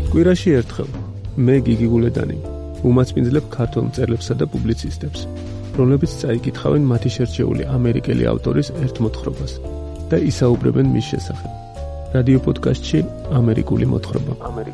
კვირაში ერთხელ მე გიგი გულედანი უმაცმინძლებ ქართულ მწერლებსა და პუბლიცისტებს, რომლებიც წაიკითხავენ მათი შერჩეული ამერიკელი ავტორის ერთ მოთხრობას და ისაუბრებენ მის შესახებ. რადიო პოდკასტში ამერიკული მოთხრობა.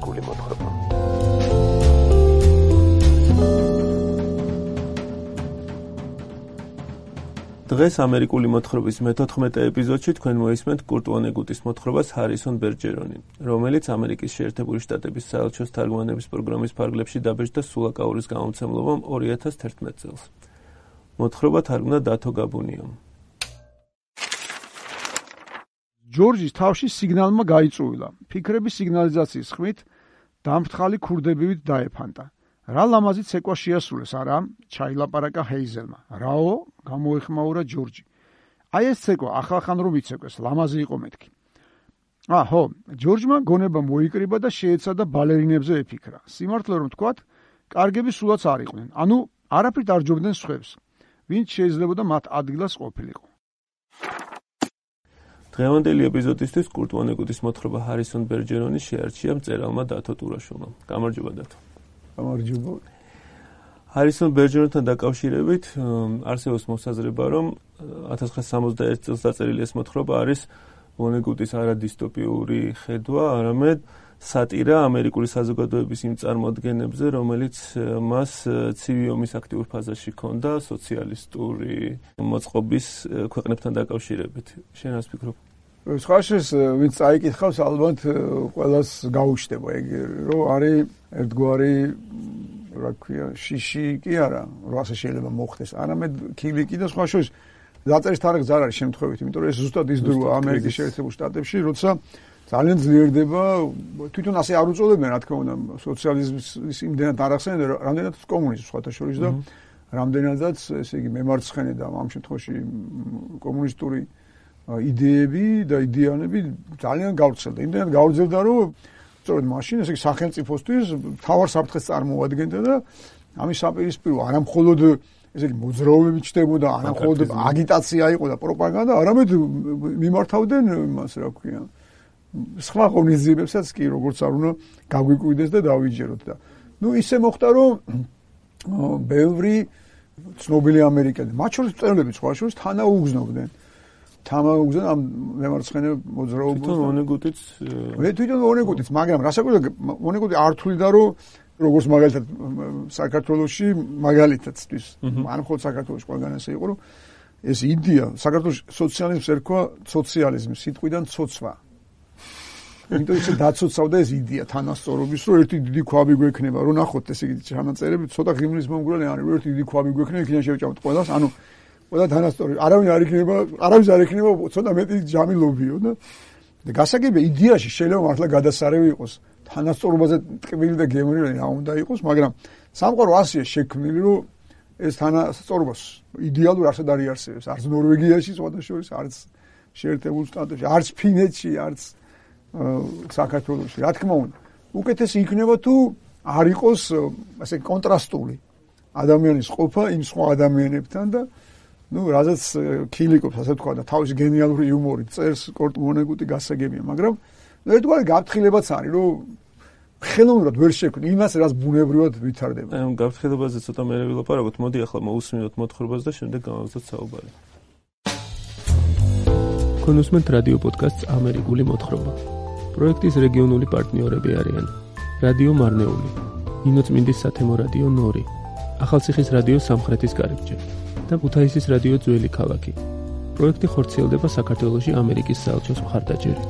დღეს ამერიკული მოთხრობის მე-14 ეპიზოდში თქვენ მოისმენთ კურტ ვონეგუტის მოთხრობას ჰარისონ ბერჯერონი, რომელიც ამერიკის შეერთებული შტატების საელჩოს თარგმანების პროგრამის ფარგლებში დაბეჭდა სულაკაურის გამომცემლობამ 2011 წელს. მოთხრობა თარგმნა დათო გაბუნიამ. ჯორჯის თავში სიგნალმა გაიწუილა. ფიქრების სიგნალიზაციის ხმით დამფრთხალი ქურდებივით დაეფანტა. რა ლამაზი ცეკვა შეასრულეს, არა? ჩაილაპარაკა ჰეიზელმა. რაო? გამოეხმაურა ჯორჯი. აი ეს ცეკვა ახალხან რომ იცეკვეს, ლამაზი იყო მეთქი. ხო, ჯორჯმა გონება მოიკრიბა და შეეცადა ბალერინებზე ეფიქრა. სიმართლე რომ თქვათ, კარგები სულაც არ იყვნენ. ანუ არაფრით არ ჯობდნენ სხვებს. ვინც შეიძლებოდა მათ ადგილას ყოფილიყო. დღევანდელი ეპიზოდისთვის კურტ ვონეგუტის მოთხრობა ჰარისონ ბერჯერონის შეარჩია მწერალმა დათო ტურაშოვმა. გამარჯობა დათო. გამარჯობა. ჰარისონ ბერჯერონთან დაკავშირებით არსებობს მოსაზრება, რომ 1961 წელს დაწერილი ეს მოთხრობა არის ვონეგუტის არადისტოპიური ხედვა, არამედ სატირა ამერიკული საზოგადოების იმ წარმოდგენებზე, რომელიც მას ცივი ომის აქტიურ ფაზაში ჰქონდა სოციალისტური მოწყობის ქვეყნებთან დაკავშირებით. შენ რას ფიქრობ? სხვაშეს ვინც წაიკითხავს, ალბათ ყველას გაუჩნდება ეგ, რომ არის ერთგვარი რა ქვია, შიში კი არა, რომ ასე შეიძლება მოხდეს, არამედ ქილიკი და სხვაშორის დაწერის თარიღი არ არის შემთხვევით, იმიტომ რომ ეს ზუსტად ის დროა ამერიკის შეერთებულ შტატებში, როცა ძალიან ძლიერდება, თვითონ ასე არ უწოდებენ, რა თქმა უნდა, სოციალიზმის იმდენად არ ახსენებენ, რამდენად კომუნიზმს სხვათა შორის და რამდენადაც, ესე იგი, მემარცხენე და ამ შემთხვევაში კომუნისტური იდეები და იდეანები ძალიან გავრცელდა. იმდენად გავრცელდა, რომ სწორედ მაშინ ესე იგი სახელმწიფოსთვის მთავარ საფრთხეს წარმოადგენდა და ამის საპირისპირო არა მხოლოდ ესე იგი მოძრაობები ჩნდებოდა, არა მხოლოდ აგიტაცია იყო და პროპაგანდა, არამედ მიმართავდნენ იმას, რა ქვია, სხვა ღონისძიებებსაც კი, როგორც არ უნდა გაგვიკვირდეს და დავიჯეროთ და ისე მოხდა, რომ ბევრი ცნობილი ამერიკელი, მათ შორის მწერლები სხვა შორის თანაუგზნობდნენ ამ მემარცხენე მოძრაობას. თვითონ ვონეგუტიც, მაგრამ რასაკვირველია, ვონეგუტი არ თვლიდა, რომ როგორც მაგალითად საქართველოში მაგალითადთვის, არ მხოლოდ საქართველოში ყველგან ასე იყო, რომ ეს იდეა საქართველოში სოციალიზმს ერქვა სოციალიზმის სიტყვიდან ცოცვა. იმიტომ ისე დაცოცავდა ეს იდეა თანასწორობის, რომ ერთი დიდი ქვაბი გვექნება, რომ ნახოთ ესე იგი ჩანაწერები, ცოტა ღიმლის მომგვრელი არის, რომ ერთი დიდი ქვაბი გვექნება, იქიდან შევჭამთ ყველას, ანუ ყველა თანასწორი, არავის არ იქნება ცოტა მეტი ჯამი ლობიო და გასაგებია იდეაში შეიძლება მართლა გადასარევი იყოს, თანასწორობაზე ტკბილი და გემრიელი რა უნდა იყოს, მაგრამ სამყარო ასეა შექმნილი, რომ ეს თანასწორობა იდეალურ არსად არ იარსებებს, არც ნორვეგიაში სხვათა შორის, არც შეერთებულ შტატებში, არც ფინეთში, არც საქართველოში. რა თქმა უნდა, უკეთესი იქნება თუ არ იყოს ასე კონტრასტული ადამიანის ყოფა იმ სხვა ადამიანებთან და რაზეც ქილიკობს, ასე თქვა და თავისი გენიალური იუმორით წერს კურტ ვონეგუტი გასაგებია, მაგრამ ერთგვარი გაფრთხილებაც არის, რომ ხელოვნურად ვერ შექმნი იმას, რაც ბუნებრივად ვითარდება. გაფრთხილებაზე ცოტა მერე ვილაპარაკოთ, მოდი ახლა მოусმინოთ მოთხრობას და შემდეგ გავაგზავნოთ საუბარი. თქვენ უსმენთ რადიო პოდკასტს ამერიკული მოთხრობა. პროექტის რეგიონული პარტნიორები არიან რადიო მარნეული, ინოცმინდის სათემო რადიო ნორი, ახალციხის რადიო სამხრეთის კარიბჭე და ქუთაისის რადიო ძველი ქალაქი. პროექტი ხორციელდება საქართველოში ამერიკის საელჩოს მხარდაჭერით.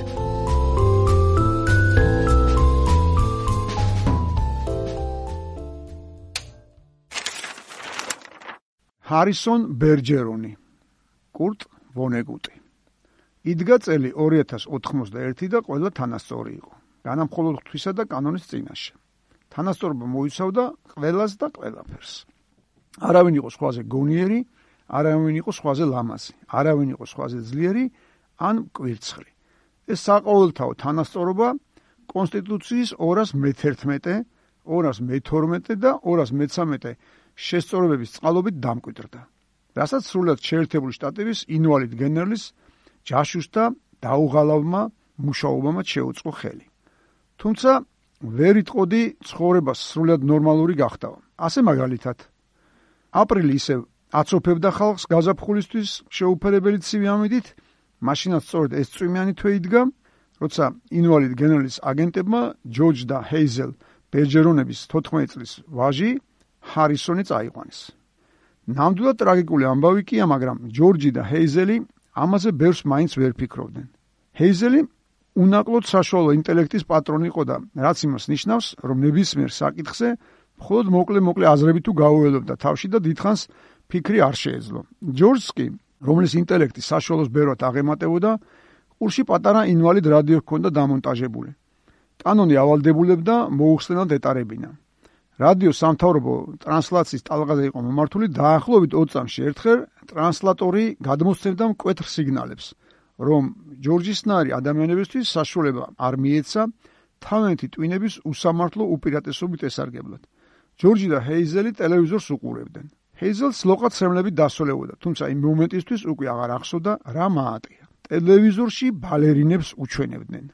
ჰარისონ ბერჯერონი, კურტ ვონეგუტი. იდგა წელი 2091 და ყველა თანასწორი იყო. განამხოლოდ ღვთისა და კანონის წინაშე. თანასწორობა მოიცავდა ყველას და ყველაფერს. არავინ იყო სხვაზე გონიერი, არავინ იყო სხვაზე ლამაზი, არავინ იყო სხვაზე ძლიერი ან მკვირცხრი. ეს საყოველთაო თანასწორობა კონსტიტუციის 211, 212 და 213 შესწორებების წყალობით დამკვიდრდა. რასაც სრულად შეერთებული შტატების ინვალიდ გენერლის ჯაშუშთა დაუღალავმა მუშაობამ შეუწყო ხელი. თუმცა ვერ იტყოდი ცხოვრება სრულად ნორმალური გახდაო. ასე მაგალითად, აპრილი ისევ აცოფებდა ხალხს გაზაფხულისთვის შეუფერებელი ცივი ამიდით, მაშინაც სწორედ ეს წვიმიანი თვე იდგა, როცა ინვალიდ გენერალის აგენტებმა ჯორჯ და ჰეიზელ ბერჯერონების 14 წლის ვაჟი ჰარისონი წაიყვანეს. ნამდვილად ტრაგიკული ამბავი კია, მაგრამ ჯორჯი და ჰეიზელი ამაზე ბევრს მაინც ვერ ფიქრობდნენ. ჰეიზელი უნაკლოდ საშუალო ინტელექტის პატრონი იყო და რაც იმას ნიშნავს, რომ ნებისმიერ საკითხზე მხოლოდ მოკლე აზრები თუ გაუველებდა თავში და დიდხანს ფიქრი არ შეეძლო. ჯორჯს კი, რომლის ინტელექტი საშუალოს ბევრად აღემატებოდა, ყურში პატარა ინვალიდ რადიო ჰქონდა დამონტაჟებული. კანონი ავალდებულებდა მოუხსნელად ეტარებინა. რადიო სამთავრობო ტრანსლაციის ტალღაზე იყო მომართული დაახლოებით 20 წამში ერთხელ ტრანსლატორი გადმოსცემდა მკვეთრ სიგნალებს, რომ ჯორჯისნაირი ადამიანებისთვის საშუალება არ მიეცა თავიანთი ტვინების უსამართლო უპირატესობით ესარგებლად. ჯორჯი და ჰეიზელი ტელევიზორს უყურებდნენ. ჰეიზელს ლოყა-ცრემლებით დასოლებოდა, თუმცა იმ მომენტისთვის უკვე აღარ ახსოვდა რა მაატია. ტელევიზორში ბალერინებს უჩვენებდნენ.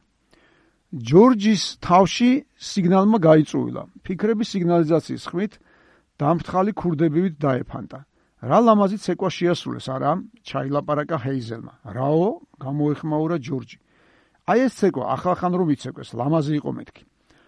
ჯორჯის თავში სიგნალმა გაიწუილა. ფიქრების სიგნალიზაციის ხმით დამფრთხალი ქურდებივით დაეფანტა. რა ლამაზი ცეკვა შეასრულეს, არა? ჩაილაპარაკა ჰეიზელმა. რაო? გამოეხმაურა ჯორჯი. აი ეს ცეკვა ახალხან რომ იცეკვეს, ლამაზი იყო მეთქი.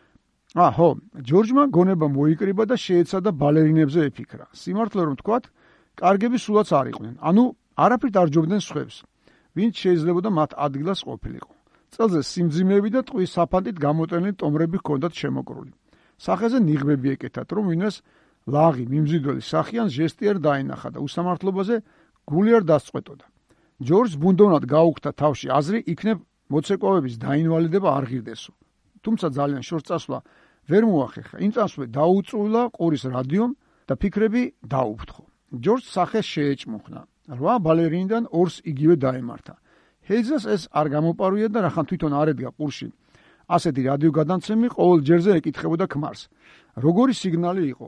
ხო, ჯორჯმა გონება მოიკრიბა და შეეცადა ბალერინებზე ეფიქრა. სიმართლე რომ თქვათ, კარგები სულაც არ იყვნენ. ანუ არაფრით არ ჯობდნენ სხვებს, ვინც შეიძლებოდა მათ ადგილას ყოფილიყო. წელზე სიმძიმეები და ტყვის საფანტით გამოტენილი ტომრები ჰქონდათ შემოკრული. სახეზე ნიღბები ეკეთათ, რომ ვინმეს ლაღი, მიმზიდველი სახი ან ჟესტი არ დაენახა და უსამართლობაზე გული არ დასწყვეტოდა. ჯორჯს ბუნდოვნად გაუხდა თავში აზრი, იქნებ მოცეკვავების დაინვალიდება არ ღირდესო. თუმცა ძალიან შორს წასვლა ვერ მოახერხა. იმ წამსვე დაუწუილა ყურის რადიომ და ფიქრები დაუფრთხო. ჯორჯს სახე შეეჭმუხნა. 8 ბალერინიდან 2-ს იგივე დაემართა. ჰეიზელს ეს არ გამოპარვია და რახან თვითონ არ ედგა ყურში. ასეთი რადიო გადამცემი ყოველ ჯერზე ეკითხებოდა ქმარს. როგორი სიგნალი იყო?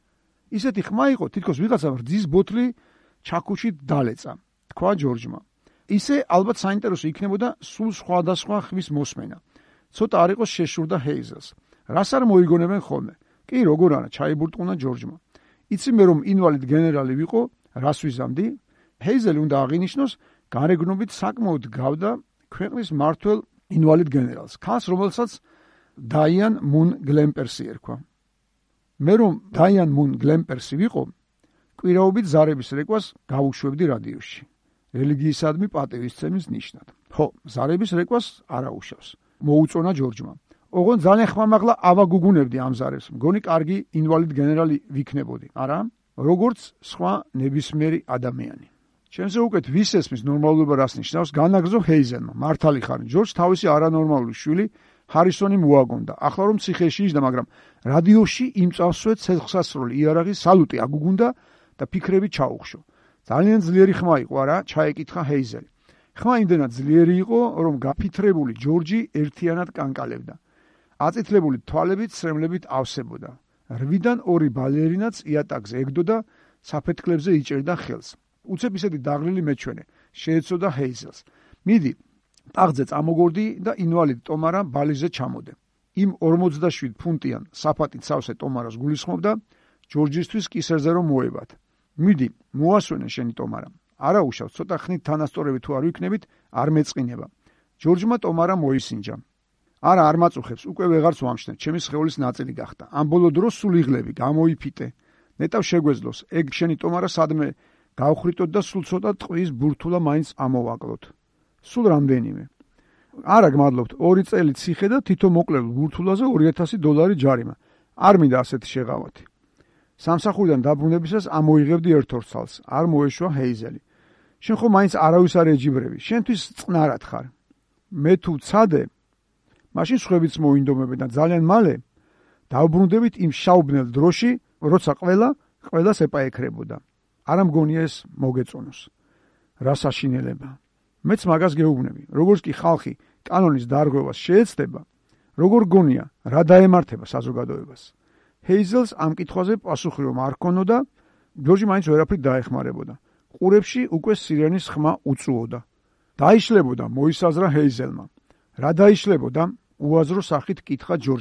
ისეთი ხმა იყო, თითქოს ვიღაცა რძის ბოთლი ჩაქუჩით დალეწა, თქვა ჯორჯმა. ისე ალბათ საინტერესო იქნებოდა სულ სხვადასხვა ხმის მოსმენა. ცოტა არ იყოს შეშურდა ჰეიზელს. რას არ მოიგონებენ ხოლმე? კი, როგორ არა, ჩაიბურტყუნა ჯორჯმა. იცი მე რომ ინვალიდ გენერალი ვიყო, რას ვიზამდი? ჰეიზელი უნდა აღინიშნოს, გარეგნობით საკმაოდ გავდა ქვეყნის მმართველ ინვალიდ გენერალს, ქალს, რომელსაც დაიან მუნ გლემპერსი ერქვა. მე რომ დაიან მუნ გლემპერსი ვიყო, კვირაობით ზარების რეკვას გავუშვებდი რადიოში. რელიგიისადმი პატივისცემის ნიშნად. ხო, ზარების რეკვას არ აუშავს. მოუწონა ჯორჯმა. ოღონდ ძალიან ხმამაღლა ავაგუგუნებდი ამ ზარებს. მგონი კარგი ინვალიდ გენერალი ვიქნებოდი, არა? როგორც სხვა ნებისმიერი ადამიანი. ჩემზე უკეთ ვის ესმის ნორმალობა რას ნიშნავს? განაგრძო ჰეიზელმა. მართალი ხარ, ჯორჯ თავისი არანორმალური შვილი ჰარისონი მოაგონდა. ახლა რომ ციხეში იჯდა, მაგრამ რადიოში იმ წავსვე ცეცხლსასროლი იარაღი სალუტი აგუგუნდა და ფიქრები ჩაუხშო. ძალიან ძლიერი ხმა იყო, არა? ჩაეკითხა ჰეიზელი. ხმა იმდენად ძლიერი იყო, რომ გაფითრებული ჯორჯი ერთიანად კანკალებდა. აწითლებული თვალებით სრემლებით ავსებოდა. 8-დან 2 ბალერინაც იატაკზე ეგდოდა, საფეთქლებზე იჭერდა ხელს. უცებ ისეთი დაღლილი მეჩვენე, შეეცოდა ჰეიზელს. მიდი, ტახტზე წამოგორდი და ინვალიდ ტომარა ბალიზე ჩამოდე. იმ 47 ფუნტიან საფათით სავსე ტომარას გულისხმობდა, ჯორჯისთვის კისერზე რომ მოებათ. მიდი, მოასვენე შენი ტომარა. არა უშავს, ცოტა ხნით თანასწორები თუ არ ვიქნებით, არ მეწყინება. ჯორჯმა ტომარა მოისინჯა. არა, არ მაწუხებს, უკვე ვეღარც ვამშნებ, ჩემი სხეულის ნაწილი გახდა. ამ ბოლო დროს სულ იღლები, გამოიფიტე. ნეტავ შეგვეძლოს, ეგ შენი ტომარა სადმე გავხრიტოთ და სულ ცოტა ტყვის ბურთულა მაინც ამოვაკლოთ. სულ რამდენიმე. არა, გმადლობთ, 2 წელი ციხე და თითო მოკლელ ბურთულაზე $2000 ჯარიმა. არ მინდა ასეთი შეღავათი. სამსახურიდან დაბრუნებისას ამოიღებდი ერთორცალს, არ მოეშვა ჰეიზელი. შენ ხო მაინც არავის არ ეჯიბრები, შენთვის წყნარად ხარ. მე თუ ცადე, მაშინ სხვებიც მოინდომებენ და ძალიან მალე დავბრუნდებით იმ შაუბნელ დროში, როცა ყველას ეპაექრებოდა. არა მგონია ეს მოგეწონოს. რა საშინელება. მეც მაგას გეუბნები. როგორც კი ხალხი კანონის დარღვევას შეეცდება, როგორ გონია, რა დაემართება საზოგადოებას. ჰეიზელს ამ კითხვაზე პასუხი რომ არ ქონოდა, ჯორჯი მაინც ვერაფრით დაეხმარებოდა. ყურებში უკვე სირენის ხმა უწუოდა. დაიშლებოდა, მოისაზრა ჰეიზელმა. რა დაიშლებოდა? უაზრო სახით კითხა ჯორჯმა.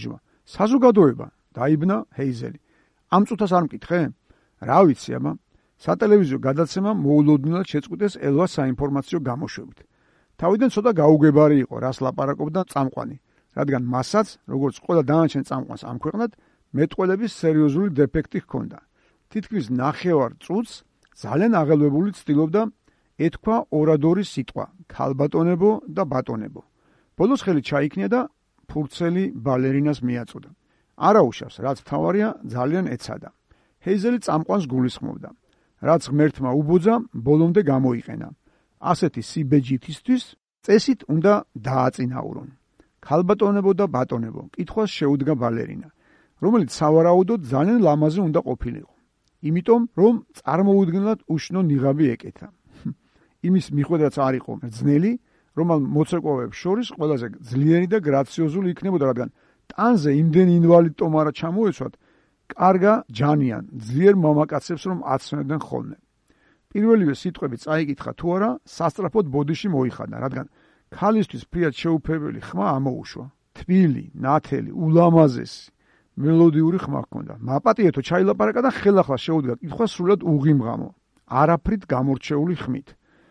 საზოგადოება დაიბნა ჰეიზელი. ამ წუთას არ მკითხე? რა ვიცი, აბა. სატელევიზიო გადაცემა მოულოდნელად შეწყვიტეს ელვას საინფორმაციო გამოშვებით. თავიდან ცოტა გაუგებარი იყო, რას ლაპარაკობდა წამყვანი, რადგან მასაც, როგორც ყველა დანარჩენ წამყვანს ამ ქვეყნად, მეტყველების სერიოზული დეფექტი ჰქონდა. თითქმის ნახევარ წუთს ძალიან აღელვებული ცდილობდა ეთქვა ორადორის სიტყვა, ქალბატონებო და ბატონებო. ბოლოს ხელი ჩაიქნია და ფურცელი ბალერინას მიაწოდა. არაუშავს, რაც მთავარია, ძალიან ეცადა. ჰეიზელი წამყვანს გულისხმობდა. რაც ღმერთმა უბოძა, ბოლომდე გამოიყენა. ასეთი სიბეჯითისთვის წესით უნდა დააწინაურონ. ქალბატონებო და ბატონებო, კითხვას შეუდგა ბალერინა, რომელიც სავარაუდოდ ძალიან ლამაზი უნდა ყოფილიყო. იმიტომ, რომ წარმოუდგენლად უშნო ნიღაბი ეკეთა. იმის მიხედვაც არ იყო ძნელი, რომ მოცეკვავეებს შორის ყველაზე ძლიერი და გრაციოზული იქნებოდა, რადგან ტანზე იმდენი ინვალიდ ტომარა ჩამოეცვათ, კარგა ჯანიან, ძლიერ მამაკაცებს რომ აცნებდნენ ხოლმე. პირველივე სიტყვები წაიკითხა თუ არა, სასწრაფოდ ბოდიში მოიხადა, რადგან ქალისთვის ფრიად შეუფერებელი ხმა ამოუშვა. თბილი, ნათელი, ულამაზესი, მელოდიური ხმა ჰქონდა. მაპატიეთო ჩაილაპარაკა და ხელახლა შეუდგა კითხვა სრულად უღიმღამო, არაფრით გამორჩეული ხმით.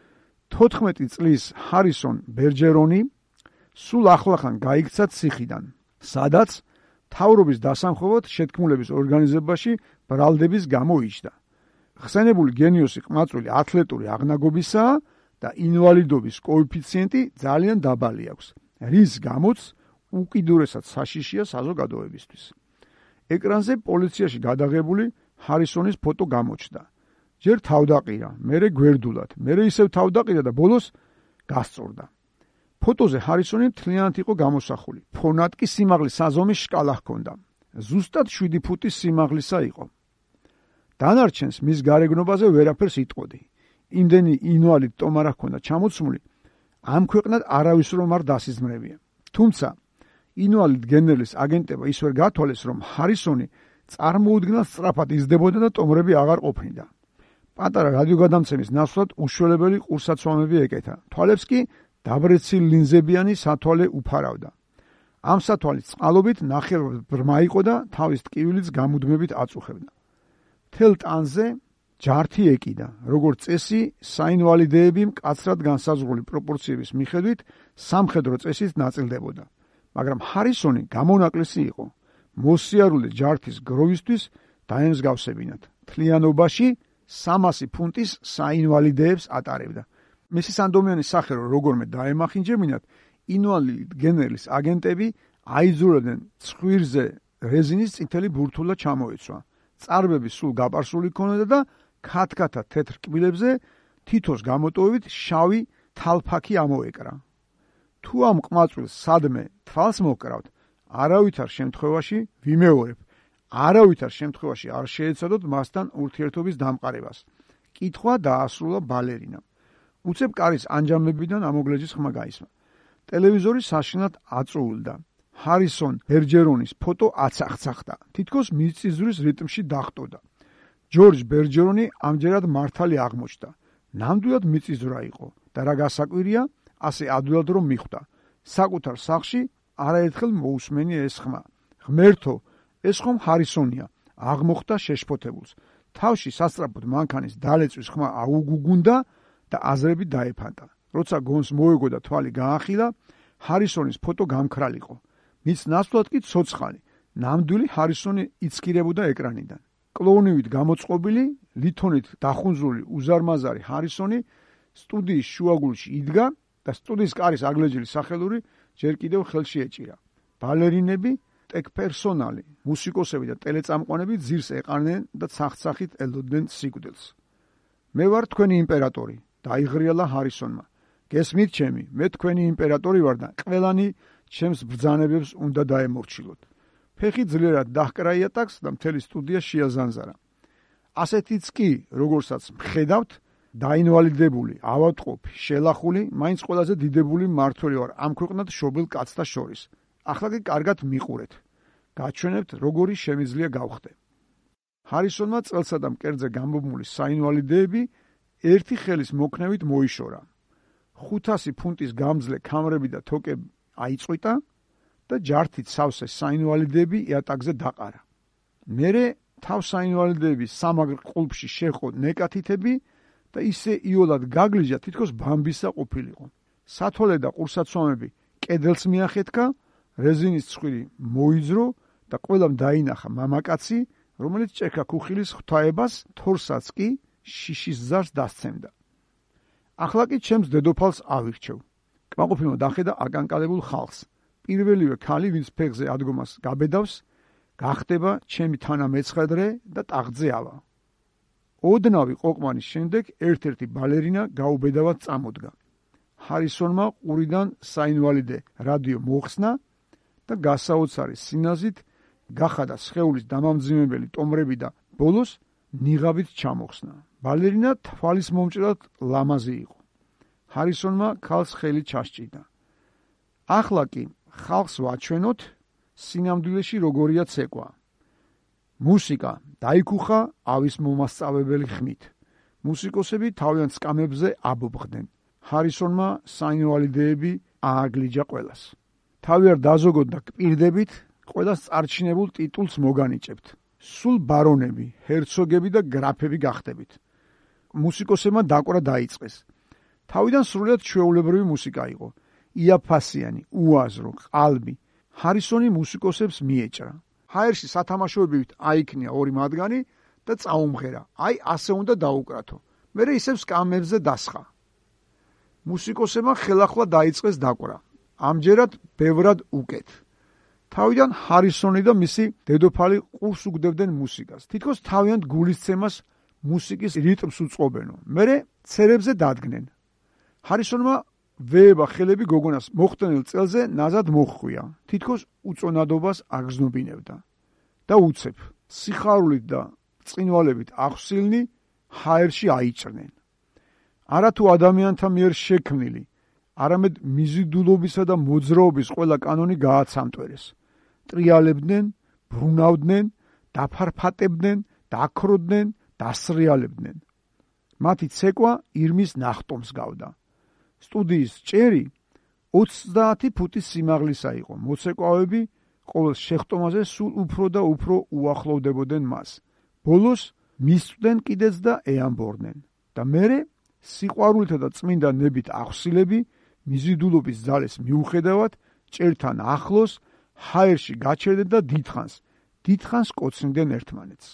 14 წლის ჰარისონ ბერჯერონი სულ ახლახან გაიქცა ციხიდან, სადაც თავრობის დასამხობად შეთქმულების ორგანიზებაში ბრალდების გამო იჯდა. ხსენებული გენიოსი ყმაწვილი ათლეტური აღნაგობისაა და ინვალიდობის კოეფიციენტი ძალიან დაბალი აქვს, რის გამოც უკიდურესად საშიშია საზოგადოებისთვის. ეკრანზე პოლიციაში გადაღებული ჰარისონის ფოტო გამოჩნდა. ჯერ თავდაყირა, მერე გვერდულად, მერე ისევ თავდაყირა და ბოლოს გასწორდა. ფოტოზე ჰარისონი მთლიანად იყო გამოსახული. ფონად კი სიმაღლის საზომის შკალა ჰქონდა. ზუსტად 7 ფუტის სიმაღლისა იყო. დანარჩენს მის გარეგნობაზე ვერაფერს იტყოდი. იმდენი ინვალიდ ტომარა ჰქონდა ჩამოცმული, ამ ქვეყნად არავის რომ არ დასიზმრებია. თუმცა ინვალიდ გენერლის აგენტება ის ვერ გათვალეს, რომ ჰარისონი წარმოუდგენლად სწრაფად იზრდებოდა და ტომრები აღარ ყოფნიდა. პატარა რადიოგადამცემის ნაცვლად უშველებელი ყურსაცმამები ეკეთა. თვალებს კი დაბრეცილ ლინზებიანი სათვალე უფარავდა. ამ სათვალის წყალობით ნახევრად ბრმა იყო და თავის ტკივილიც გამუდმებით აწუხებდა. თელ ტანზე ჯართი ეკიდა, როგორც წესი, საინვალიდეები მკაცრად განსაზღვრული პროპორციების მიხედვით სამხედრო წესით ნაწილდებოდა. მაგრამ ჰარისონი გამონაკლისი იყო. მოსიარულე ჯართის გროვისთვის დაემსგავსებინათ. თლიანობაში 300 ფუნტის საინვალიდეებს ატარებდა. მისი სანდომიანი სახე როგორმე დაემახინჯებინათ, ინვალიდ გენერლის აგენტები აიძულებდნენ ცხვირზე რეზინის წითელი ბურთულა ჩამოეცვა. წარბები სულ გაპარსული ქონოდა და ქათქათა თეთრ კბილებზე თითოს გამოტოვებით შავი თალფაქი ამოეკრა. თუ ამ ყმაწვილს სადმე თვალს მოკრავთ, არავითარ შემთხვევაში ვიმეორებ, არავითარ შემთხვევაში არ შეეცადოთ მასთან ურთიერთობის დამყარებას. კითხვა დაასრულა ბალერინამ. უცებ კარის ანჯამებიდან ამოგლეჯის ხმა გაისმა. ტელევიზორი საშინლად აწუულდა. ჰარისონ ბერჯერონის ფოტო აცახცახდა. თითქოს მიწისძვრის რიტმში დახტოდა. ჯორჯ ბერჯერონი ამჯერად მართალი აღმოჩნდა. ნამდვილად მიწისძვრა იყო და რა გასაკვირია, ასე ადვილად რომ მიხვდა. საკუთარ სახლში არაერთხელ მოусმენია ეს ხმა. ღმერთო, ეს ხომ ჰარისონია, აღმოხდა შეშფოთებულს. თავში სასწრაფოდ მანქანის დალეწვის ხმა აუგუგუნდა და აზრები დაეფანტა. როცა გონს მოეგო და თვალი გაახილა, ჰარისონის ფოტო გამქრალიყო. მის ნაცვლად კი ცოცხალი, ნამდვილი ჰარისონი იცქირებოდა ეკრანიდან. კლოუნივით გამოწყობილი, ლითონით დახუნზული უზარმაზარი ჰარისონი სტუდიის შუაგულში იდგა და სტუდიის კარის აგლეჯილი სახელური ჯერ კიდევ ხელში ეჭირა. ბალერინები, ტექ-პერსონალი, მუსიკოსები და ტელეწამყვანები ძირს ეყარნენ და ცახცახით ელოდნენ სიკვდილს. მე ვარ თქვენი იმპერატორი, დაიღრიალა ჰარისონმა. გესმით ჩემი, მე თქვენი იმპერატორი ვარ და ყველანი ჩემს ბრძანებებს უნდა დაემორჩილოთ. ფეხი ძლიერად დაჰკრა იატაკს და მთელი სტუდია შეაზანზარა. ასეთიც კი, როგორცაც მხედავთ, დაინვალიდებული, ავადმყოფი, შელახული, მაინც ყველაზე დიდებული მმართველი ვარ ამ ქვეყნად შობილ კაცთა შორის. ახლა კი კარგად მიყურეთ. გაჩვენებთ, როგორი შემიძლია გავხდე. ჰარისონმა წელსა და მკერდზე გამობმული საინვალიდეები ერთი ხელის მოქნევით მოიშორა. 500 ფუნტის გამძლე ქამრები და თოკები აიწყვიტა და ჯართით სავსე საინვალიდები იატაკზე დაყარა. მერე თავს საინვალიდების სამაგრ ყულფში შეხო ნეკათითები და ისე იოლად გაგლიჯა, თითქოს ბამბისა ყოფილიყო. სათვალე და ყურსაცვამები კედელს მიახეთქა, რეზინის ცხვირი მოიძრო და ყველამ დაინახა მამაკაცი, რომელიც ჭექა ქუხილის ღვთაებას, თორსაც კი შიშის ზარს დასცემდა. ახლა კი ჩემს დედოფალს ავირჩევ. კმაყოფილმა დახედა აკანკალებულ ხალხს. პირველივე ქალი, ვინც ფეხზე ადგომას გაბედავს, გახდება ჩემი თანამეცხადრე და ტახტზე ავა. ოდნავი ყოყმანის შემდეგ ერთ-ერთი ბალერინა გაუბედავად წამოდგა. ჰარისონმა ყურიდან საინვალიდე რადიო მოხსნა და გასაოცარი სინაზით გახადა სხეულის დამამძიმებელი ტომრები და ბოლოს ნიღაბით ჩამოხსნა. ბალერინა თვალის მომჭრად ლამაზი იყო. ჰარისონმა ქალს ხელი ჩასჭიდა. ახლა კი ხალხს ვაჩვენოთ სინამდვილეში როგორია ცეკვა. მუსიკა დაიქუხა ავის მომასწავებელი ხმით. მუსიკოსები თავიანთ სკამებზე აბობხდნენ. ჰარისონმა საინვალიდეები ააგლიჯა ყველას. თავი არ დაზოგოთ და კპირდებით, ყველას წარჩინებულ ტიტულს მოგანიჭებთ. სულ ბარონები, ჰერცოგები და გრაფები გახდებით. მუსიკოსებმა დაკვრა დაიწყეს. თავიდან სრულიად ჩვეულებრივი მუსიკა იყო. იაფასიანი, უაზრო, ყალბი. ჰარისონი მუსიკოსებს მიეჭრა. ჰაერში სათამაშოებივით აიქნია ორი მათგანი და წაუმღერა. აი ასე უნდა დაუკრათო. მერე ისევ სკამებზე დასხა. მუსიკოსებმა ხელახლა დაიწყეს დაკვრა. ამჯერად ბევრად უკეთ. თავიდან ჰარისონი და მისი დედოფალი ყურს უგდებდნენ მუსიკას. თითქოს თავიანთ გულისცემას მუსიკის რიტმს უწყობენო. მერე ცერებზე დადგნენ. ჰარისონმა ვეება ხელები გოგონას მოხდენილ წელზე ნაზად მოხვია. თითქოს უწონადობას აგზნობინებდა. და უცებ, სიხარულით და წინვალებით ახსილნი ჰაერში აიჭრნენ. არათუ ადამიანთა მიერ შექმნილი, არამედ მიზიდულობისა და მოძრაობის ყველა კანონი გააცამტვერეს. ტრიალებდნენ, ბრუნავდნენ, დაფარფატებდნენ, დაქროდნენ, დასრიალებდნენ. მათი ცეკვა ირმის ნახტომს გავდა. სტუდიის ჭერი 30 ფუტის სიმაღლისა იყო. მოცეკვავები ყოველ შეხტომაზე სულ უფრო და უფრო უახლოვდებოდნენ მას. ბოლოს მისწვდნენ კიდეც და ეამბორდნენ. და მერე სიყვარულითა და წმინდა ნებით ახსილები მიზიდულობის ძალეს მიუხედავად ჭერთან ახლოს ჰაერში გაჩერდნენ და დიდხანს კოცნიდნენ ერთმანეთს.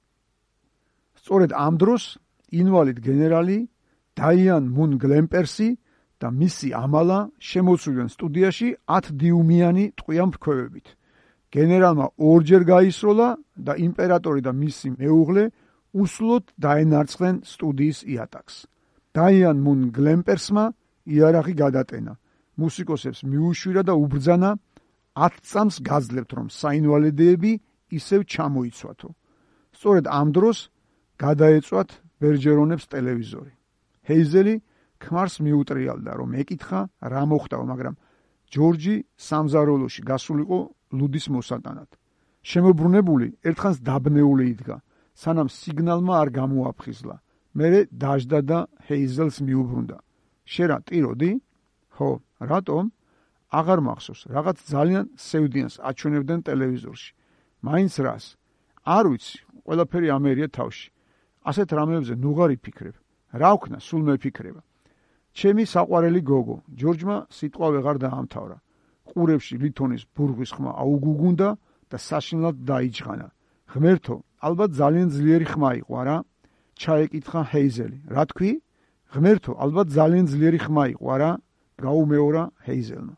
სწორედ ამ დროს ინვალიდ გენერალი დაიან მუნ გლემპერსი და მისი ამალა შემოწვიდნენ სტუდიაში 10 დიუმიანი ტყვიან ფქვევებით. გენერალმა ორჯერ გაისროლა და იმპერატორი და მისი მეუღლე უსულოდ დაენარცხდნენ სტუდიის იატაკს. დაიან მუნ გლემპერსმა იარაღი გადატენა. მუსიკოსებს მიუშვირა და უბრძანა 10 წამს გაძლევთ, რომ საინვალიდეები ისევ ჩამოიცვათო. სწორედ ამ დროს გადაეწვათ ბერჯერონებს ტელევიზორი. ჰეიზელი ქმარს მიუტრიალდა, რომ ეკითხა რა მოხდაო, მაგრამ ჯორჯი სამზარეულოში გასულიყო ლუდის მოსატანად. შემოbrunებული ერთხანს დაბნეული იდგა, სანამ სიგნალმა არ გამოაფხიზლა. მერე დაждდა და ჰეიზელს მიუბრუნდა. შენ ტიროდი? ხო, რატომ? აღარ მახსოვს, რაღაც ძალიან სევდიანს აჩვენებდნენ ტელევიზორში. მაინც რას? არ ვიცი, ყველაფერი ამერია თავში. ასეთ რამეებზე ნუღარ იფიქრებ. რა ვქნა, სულ მეფიქრება. ჩემი საყვარელი გოგო, ჯორჯმა სიტყვა ვეღარ დაამთავრა. ყურებში ლითონის ბურღვის ხმა აუგუგუნდა და საშინლად დაიჯღანა. ღმერთო, ალბათ ძალიან ძლიერი ხმა იყო, არა? ჩაეკითხა ჰეიზელი. რა თქვი? ღმერთო, ალბათ ძალიან ძლიერი ხმა იყო, არა? გაუმეორა ჰეიზელმა.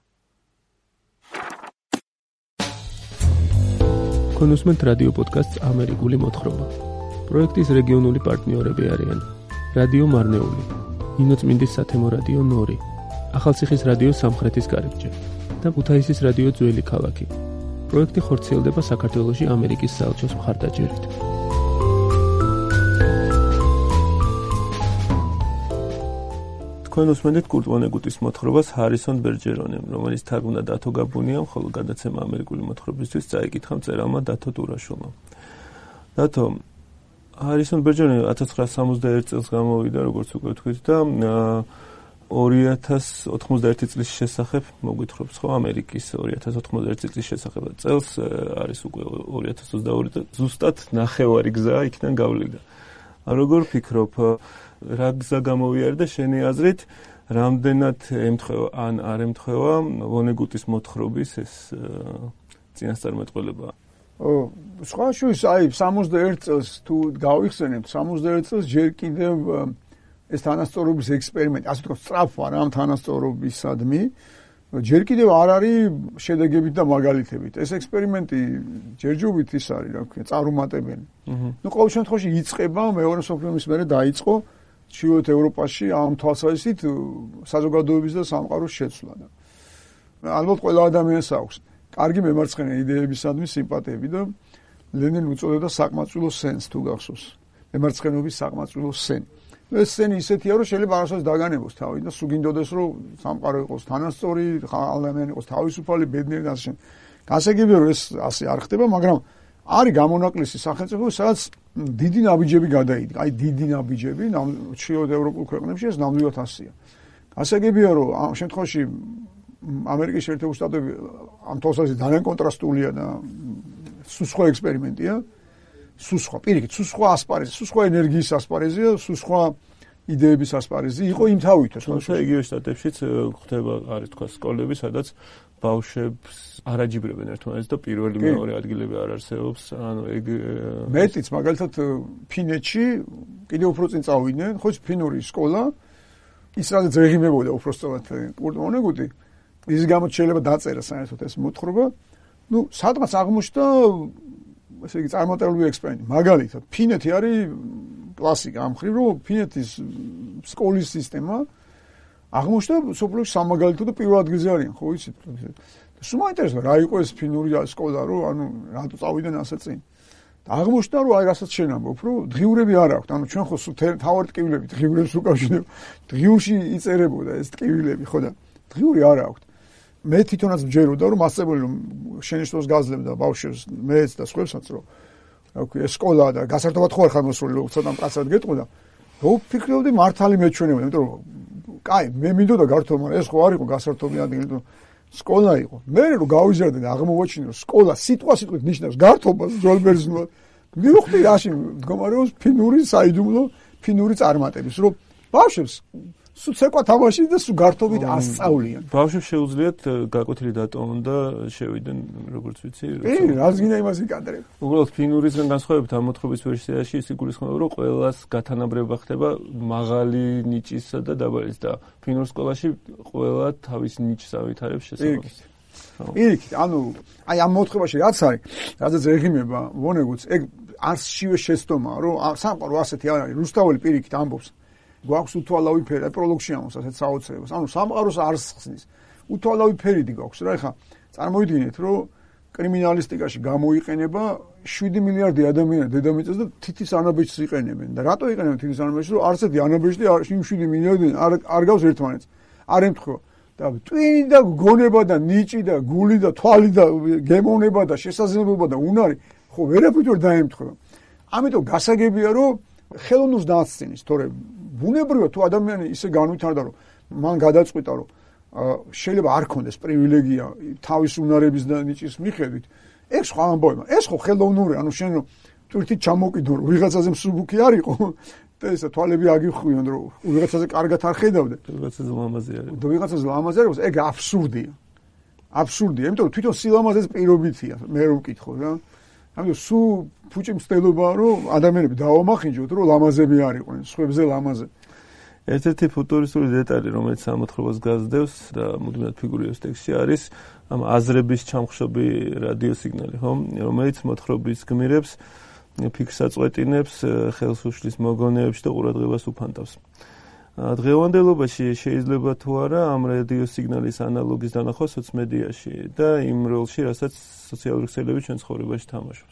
კონუსმენტ რადიო პოდკასტს ამერიკული მოთხრობა. პროექტის რეგიონული პარტნიორები არიან რადიო მარნეული, ინოწმინდის სათემო რადიო ნორი, ახალციხის რადიო სამხრეთის კარიბჭე და ქუთაისის რადიო ძველი ქალაქი. პროექტი ხორციელდება საქართველოში ამერიკის საელჩოს მხარდაჭერით. თქვენ უსმენთ კურტ ვონეგუტის მოთხრობას ჰარისონ ბერჯერონემ, რომელიც თარგმნა დათო გაბუნიამ, ხოლო გადაცემა ამერიკული მოთხრობისთვის წაიკითხა მწერალმა დათო ტურაშოვმა. დათო, ჰარისონ ბერჯერონი 1961 წელს გამოვიდა, როგორც უკვე თქვით და 2091 წლის შესახებ მოგვითხრობს ხო ამერიკის 2091 წლის შესახებ წელს არის უკვე 2022 ზუსტად ნახევარი გზა იქიდან გავლიდა. როგორ ფიქრობ, რა გზა გამოვიარდა შენი აზრით, რამდენად ემთხვევა ან არ ემთხვევა ვონეგუტის მოთხრობის ეს წინასწარმეტყველება? სხვა შუის აი 61 წელს თუ გავიხსენებთ 61 წელს ჯერ კიდევ ეს თანასწორობის ექსპერიმენტი, ასე ვთქვათ, სწრაფვა რა ამ თანასწორობისადმი, ჯერ კიდევ არ არის შედეგებით და მაგალითებით. ეს ექსპერიმენტი ჯერჯერობით ის არის, რა ვქნა, წარუმატებელი. ნუ ყოველ შემთხვევაში იწყება მეორე მსოფლიო ომის მერე დაიწყო ჩრდილოეთ ევროპაში ამ თვალსაზრისით საზოგადოების და სამყაროს შეცვლა და ალბათ ყველა ადამიანს აქვს კარგი მემარცხენე იდეებისადმი სიმპათიები და ლენინი უწოდებდა საკმაწვილო სენს თუ გახსოვს. მემარცხენეობის საკმაწვილო სენი. ეს სენი ისეთია, რომ შეიძლება არასოდეს დაგანებოს თავი და სუგინდოდეს, რომ სამყარო იყოს თანასწორი, ადამიანი იყოს თავისუფალი, ბედნიერი და ასე შემდეგ. გასაგებია, რომ ეს ასე არ ხდება, მაგრამ არის გამონაკლისი სახელმწიფო, სადაც დიდი ნაბიჯები გადაიდგა. აი დიდი ნაბიჯები ჩრდილოეთ ევროპულ ქვეყნებში ეს ნამდვილად ასეა. გასაგებია, რომ ამ შემთხვევაში ამერიკის შეერთებული შტატები ამ თვალსაზრისით ძალიან კონტრასტულია და სუსხვა ექსპერიმენტია. სუსხვა, პირიქით, სუსხვა ასპარეზი, სუსხვა ენერგიის ასპარეზია, სუსხვა იდეების ასპარეზი იყო იმთავითო. თუმცა იგივე შტატებშიც ხდება, არის თქვა სკოლები, სადაც ბავშვებს არაჯიბრებენ ერთმანეთს და პირველი მეორე ადგილები არ არსებობს. ანუ ეგ მეტიც მაგალითად ფინეთში კიდევ უფრო წინ წავიდნენ, ხო ფინური სკოლა ის რაღაც ზეღიმებოდა უფრო სწორად კურტმონეგუტი. ის გამოც შეიძლება დაწერა საერთოდ ეს მოთხრობა. ნუ სადღაც აღმოჩნდა ესე იგი წარმატებული ექსპერიმენტი. მაგალითად, ფინეთი არის კლასიკა ამ ხრივ, რომ ფინეთის სკოლის სისტემა აღმოჩნდა სოფლიოში სამაგალითო და პირველ ადგილზე არიან, ხო იცით? სულ მაინტერესებდა რა იყო ეს ფინური სკოლა, რომ ანუ რატო წავიდნენ ასე წინ. და აღმოჩნდა, რომ აი რასაც შენ ამბობ, რომ დღიურები არ აქვს. ანუ ჩვენ ხო თავად ტკივილები დღიურებს უკავშირდება. დღიურში იწერებოდა ეს ტკივილები, ხო და დღიური არ აქვს. მე თვითონაც მჯეროდა რომ მასწავლებელი რომ შენიშნოს გაძლევდა ბავშვებს მეც და სხვებსაც რომ რა ვქვია სკოლა და გასართობად ხო არ ხარ მოსული რომ ცოტა მკაცრად გეტყოდა რო ვფიქრობდი მართალი მეჩვენებოდა იმიტომ რომ კაი მე მინდოდა გართო მაგრამ ეს ხო არ იყო გასართობი ადგილი რომ სკოლა იყო მე რომ გავიზარდე და აღმოვაჩინე რომ სკოლა სიტყვით ნიშნავს გართობას ძველბერძნულად მივხვდი რაში მდგომარეობს ფინური საიდუმლო ფინური წარმატების რომ ბავშვებს სულ ცეკვა თამაში და სულ გართობით ასწავლიან. ბავშვებს შეუძლიათ გაკვეთილი დატოვონ და შევიდნენ, როგორც ვიცი. კი, რაც გინდა იმას იკადრებ. უბრალოდ ფინურისგან განსხვავებით ამ მოთხრობის ვერსიაში ის იგულისხმება, რომ ყველას გათანაბრება ხდება მაღალი ნიჭისა და დაბალის და ფინურ სკოლაში ყველა თავის ნიჭს ავითარებს შესაბამისად. პირიქით, ანუ აი ამ მოთხრობაში რაც არის, რადგან ზეღიმება ვონეგუტს, ეგ არსშივე შეცდომაა, რომ სამყარო ასეთი არ არის. რუსთაველი პირიქით ამბობს გვაქვს უთვალავი ფერი, პროლოგში ამბობს ასეთ საოცრებას. ანუ სამყაროს არს ხსნის. უთვალავი ფერიდი გვაქვს რა, ეხლა წარმოიდგინეთ, რომ კრიმინალისტიკაში გამოიყენება 7 მილიარდი ადამიანი დედამიწას და თითის ანაბეჭდს იყენებენ. და რატო იყენებენ თითის ანაბეჭდს? რომ არც ერთი ანაბეჭდი იმ 7 მილიარდი არ გავს ერთმანეთს. არ ემთხვევა. და ტვინი და გონება და ნიჭი და გული და თვალი და გემოვნება და შესაძლებლობა და უნარი ხო ვერაფრით ვერ დაემთხვევა. ამიტომ გასაგებია, რომ ხელოვნურს დაასწინის, თორემ ბუნებრივად თუ ადამიანი ისე განვითარდა, რომ მან გადაწყვიტა, რომ შეიძლება არ ქონდეს პრივილეგია თავის უნარების და ნიჭის მიხედვით, ეს სხვა ამბავია. ეს ხო ხელოვნური, ანუ შენ რომ ტვირთით ჩამოკიდო, რომ ვიღაცაზე მსუბუქი არ იყო და ესა თვალები აგიხვიონ, რომ ვიღაცაზე კარგად არ ხედავდე. ვიღაცაზე ლამაზი არის. და ვიღაცაზე ლამაზი არის, ეგ აბსურდია. აბსურდია, იმიტომ რომ თვითონ სილამაზეც პირობითია, მე რომ ვკითხო რა. ამიტომ სულ ფუჭი მცდელობაა, რომ ადამიანები დაომახინჯოთ, რომ ლამაზები არ იყვნენ, სხვებზე ლამაზე. ერთ-ერთი ფუტურისტული დეტალი, რომელიც ამ მოთხრობას გასდევს და მუდმივად ფიგურირებს ტექსტში, არის ამ აზრების ჩამხშობი რადიოსიგნალი, ხო? რომელიც მოთხრობის გმირებს ფიქრს აწყვეტინებს, ხელს უშლის მოგონებებში და ყურადღებას უფანტავს. დღევანდელობაში შეიძლება თუ არა ამ რადიოსიგნალის ანალოგის დანახვა სოციმედიაში და იმ როლში, რასაც სოციალური ქსელები ჩვენ ცხოვრებაში თამაშობს.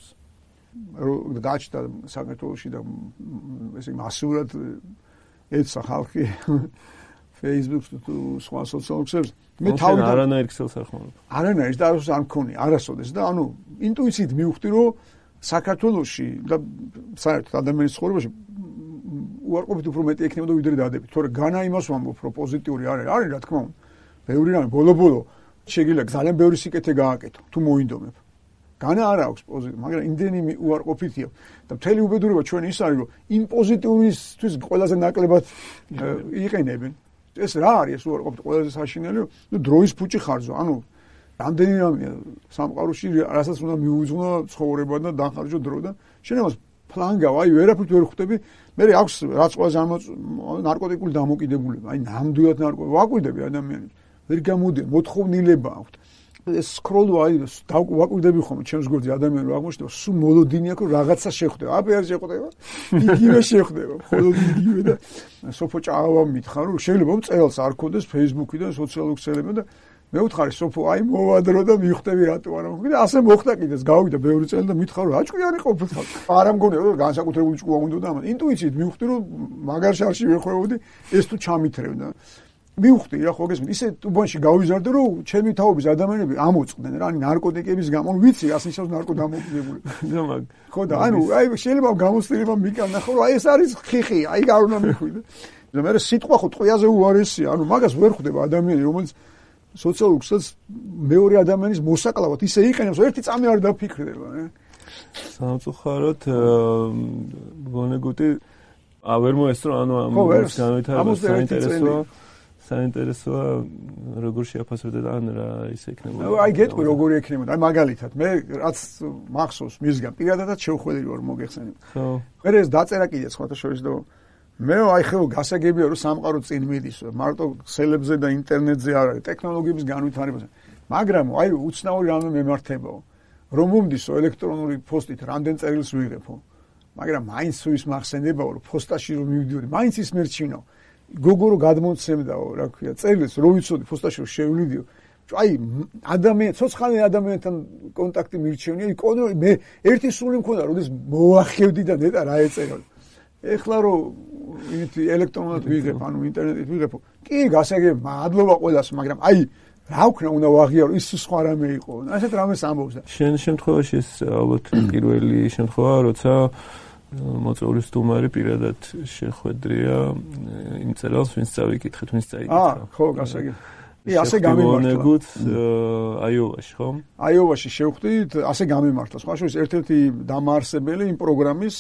გაჩნდა საქართველოში და ესე მასიურად ეცა ხალხი Facebook-ს თუ სხვა სოციალურ ქსელებს მე თავიდან არანაირ ქსელს არ ხმარობ. არანაირ და არ მქონი, არასოდეს და ანუ ინტუიციით მივხვდი, რომ საქართველოში და საერთოდ ადამიანის ცხოვრებაში უარყოფით უფრო მეტი ექნებოდა ვიდრე დადებით. თორე განა იმას ვამბობ, რომ პოზიტიური არის რა თქმა უნდა. ბევრი რამე ბოლო შეგიძლია ძალიან ბევრი სიკეთე გააკეთო, თუ მოინდომებ. განა არ აქვს პოზიტივი, მაგრამ იმდენი უარყოფითია და მთელი უბედურება ჩვენ ის არის, რომ იმ პოზიტივისთვის ყველაზე ნაკლებად იყენებენ. ეს რა არის ეს უარყოფითი ყველაზე საშინელი, ნუ დროის ფუჭი ხარჯო, ანუ რამდენი რამეა სამყაროში, რასაც უნდა მიუძღვნო ცხოვრება და დახარჯო დრო და შენ ამას ფლანგავ, აი ვერაფრით ვერ ხვდები, მე აქვს რაც ყველაზე ნარკოტიკული დამოკიდებულება, აი ნამდვილად ნარკოტიკული ვაკვირდები ადამიანებს, ვერ გამოდიან, მოთხოვნილება აქვთ. ეს სკროლო აი ვაკვირდები ხომ ჩემს გვერდზე ადამიანები აღმოჩნდება, სულ მოლოდინია, რომ რაღაცა შეხვდება. აბე არ შეხვდება. იგივე შეხვდება. მხოლოდ იგივე და სოფო ჭაავა მითხარ, რომ შეიძლება წერილს არ ქონდეს Facebook-იდან, სოციალურ ქსელებიდან და მე ვთხარი სოფო აი მოვადრო და მიხვდები რატო არა მოხდა და ასე მოხდა კიდეც გავიდა ბევრი წელი და მითხარ რომ აჭკვი არის ყოფილიყო არა მგონია რომ განსაკუთრებული ჭკუა უნდა და ინტუიციით მივხვდი რომ მაგარ შარში ვეხვევოდი ეს თუ ჩამითრევდა მივხვდი რა ხო გესმით ისე უბანში გავიზარდე რომ ჩემი თაობის ადამიანები ამოწყდნენ რა ნარკოტიკების გამო ვიცი რას ნიშნავს ნარკოდამოკიდებული ხო და ანუ აი შეიძლება გამოსtildeება მიკანა ხო აი ეს არის ხიხი აი არ უნდა მიხვიდე და მე სიტყვა ხო ტყვიაზე უარესია ანუ მაგას ვერ ხვდება ადამიანი რომელიც სოციალურ ქსელს მეორე ადამიანის მოსაკლავად ისე იყენებს, ერთი წამი არ დაფიქრდება, სამწუხაროდ გონეგუტი ვერ მოესწრო, ანუ ამას განვითარება საინტერესოა როგორ შეაფასებდა ან რა ისე იქნებოდა. აი გეტყვი როგორი იქნებოდა. აი მაგალითად მე რაც მახსოვს მისგან პირადადაც შევხვედრი ვარ მოგეხსენებ. ხო. მე ეს დაწერა კიდე სხვათა შორის და მე აი ხო გასაგებია რომ სამყარო წინ მიდის მარტო ქსელებზე და ინტერნეტზე არ არის ტექნოლოგიების განვითარებაზე მაგრამ აი უცნაური რამე მემართებაო რომ მომდისო ელექტრონული პოსტით რამდენ წერილს ვიღებო მაგრამ მაინც ის მახსენებაო რომ პოსტაში რომ მივიდიოდი მაინც ის მერჩინო გოგო რო გადმოცემდაო რა ქვია წერილს რო ვიცოდი პოსტაში რომ შევლიდიო აი ცოცხალი ადამიანთან კონტაქტი მირჩენია მე ერთი სული მქონდა როდის მოახევდი და ნეტა რა ეწერო ეხლა რომ ელექტრონულად ვიღებ, ანუ ინტერნეტით ვიღებო. კი, გასაგებია, მადლობა ყველას, მაგრამ აი, რა ვქნა უნდა ვაღიარო, ის სხვა რამე იყო. ასეთ რამეს ამბობს და. შენ შემთხვევაში ეს ალბათ პირველი შემთხვევა, როცა მოწვეული სტუმარი პირადად შეხვედრია იმ წერილს, ვინც წავიკითხეთ, ვინც წაიკითხა. ხო, გასაგებია. ასე გამიმართლა. აიოვაში, ხო? აიოვაში შევხვდით, ასე გამიმართლა. სხვა შორის ერთ-ერთი დამაარსებელი იმ პროგრამის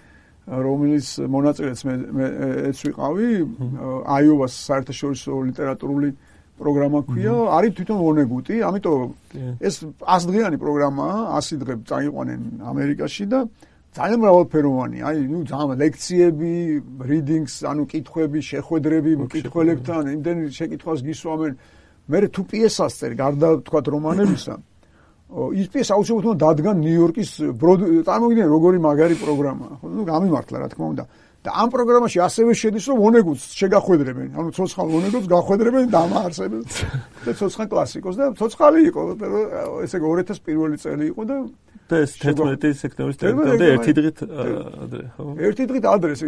რომელიც მონაწილეც მე ეც ვიყავი აიოვას საერთაშორისო ლიტერატურული პროგრამა ქვია არის თვითონ ვონეგუტი ამიტომ ეს 100 დღიანი პროგრამაა 100 დღე წაიყვანენ ამერიკაში და ძალიან მრავალფეროვანი აი ნუ ძალიან ლექციები readings ანუ კითხვები შეხვედრები მკითხველებთან იმდენ შეკითხვას გისვამენ მე თუ პიესას წერ გარდა თქვა რომანებისა ის პიესა აუცილებლად უნდა დადგან ნიუ-იორკის წარმოგიდგენთ როგორი მაგარი პროგრამაა ხო ნუ გამიმართლა რა თქმა უნდა და ამ პროგრამაში ასევე შედის რომ ვონეგუტს შეგახვედრებენ ანუ ცოცხალ ვონეგუტს გახვედრებენ დამაარსებელს და ცოცხალ კლასიკოს და ცოცხალი იყო ესე 2001 წელი იყო და ეს 11 სექტემბრის და ერთი დღით ადრე ხო ერთი დღით ადრე ესე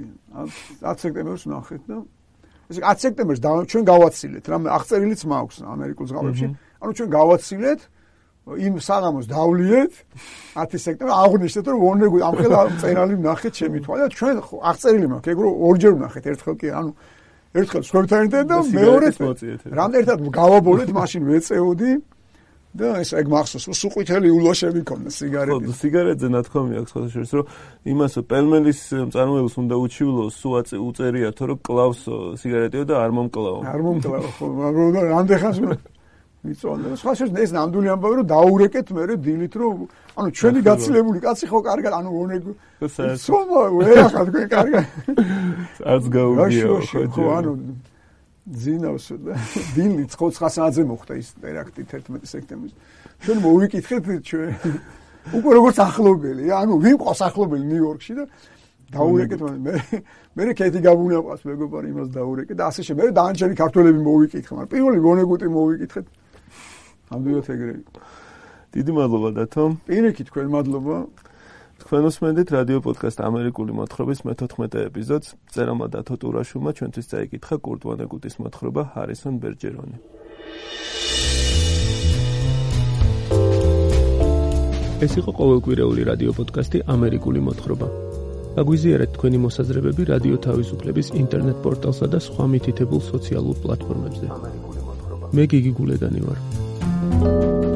10 სექტემბერს ნახეთ და ესე 10 სექტემბერს ჩვენ გავაცილეთ რა აღწერილიც მაქვს ამერიკულ ზღაპრებში ანუ ჩვენ გავაცილეთ იმ საღამოს დავლიეთ 10 სექტემბერს აღვნიშნეთ რომ ვონეგუტ ამ ხელა წერალი ვნახეთ ჩემი თვალით და ჩვენ აღწერილი მაქვს ეგ რომ ორჯერ ვნახეთ ერთხელ კი ანუ ერთხელ სხვებთან ერთად და მეორედ რამდენად გავაბოლეთ მაშინ ვეწეოდი და ეს ეგ მახსოვს სულ ყვითელი ულოშები ქონდა სიგარეტი ხო სიგარეტზე ნათქვამი აქვს ხოლმე შორის რომ იმას პელმელის მწარმოებელს უნდა უჩივლოს სულ უწერიათო რომ კლავს სიგარეტიო და არ მომკლავო ხო რამდენხანს მიწონდა. სხვა შეიძლება ეს ნამდვილი ამბავი რომ დაურეკეთ მე დილით რომ ანუ ჩვენი გაცილებული კაცი ხო კარგად ანუ ვონეგუ სომა ვერახად თქვენ კარგად არც გაუგია ხო ანუ ძინავს და დილით 9:00-ზე მოხდა ის ტერაქტი 11 სექტემბერს. ჩვენ მოვიკითხეთ ჩვენ უკვე როგორც ახლობელი ანუ ვინ ყავს ახლობელი ნიუ-იორკში და დაურეკეთ მე კეთი გაბუნებყავს მეგობარი იმას დაურეკე და ასე შემდეგ მე დაანჩენი ქართველები მოვიკითხე მაგრამ პირველი ვონეგუტი მოვიკითხეთ ამდენად ეგრე დიდი მადლობა დათო პირიქით თქვენ მადლობა თქვენ უსმენთ რადიო პოდკასტ ამერიკული მოთხრობის მე-14 ეპიზოდს წერალმა დათო ტურაშვილმა ჩვენთვის წაიკითხა კურტ ვონეგუტის მოთხრობა ჰარისონ ბერჯერონი ეს იყო ყოველკვირეული რადიო პოდკასტი ამერიკული მოთხრობა გაგვიზიარეთ თქვენი მოსაზრებები რადიო თავისუფლების ინტერნეტ პორტალსა და სხვა მითითებულ სოციალურ პლატფორმებზე. მე გიგი გულედანი ვარ.